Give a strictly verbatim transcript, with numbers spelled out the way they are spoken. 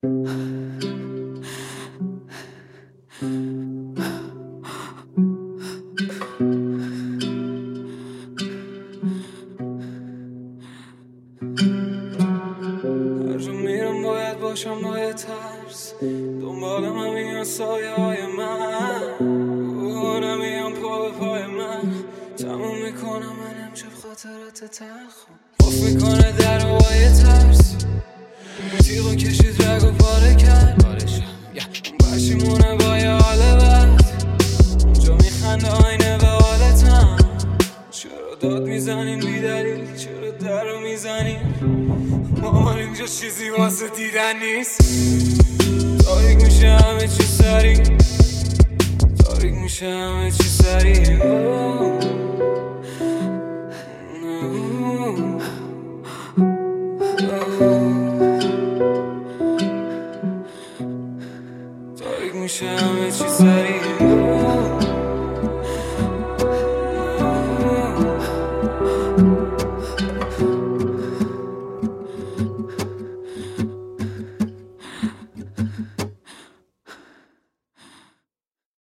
هر جا میرم باید باشم با یه ترس، دنبالم هم میان سایه های من، اوه نمیان پا به پای من. تموم میکنم من امشب خاطرات تلخم، قف میکنه در و با یه ترس، تیغو کشید رگ و پاره کرد. اون بشیمونه با یه حال بد، اونجا میخنده آینه به حالتم. چرا داد میزنین بی دلیل، چرا در رو میزنین؟ مامان اینجا چیزی واسه دیدن نیست. تاریک میشه همه چی سری، تاریک میشه همه چی سری. تاریک میشه همه چی سری.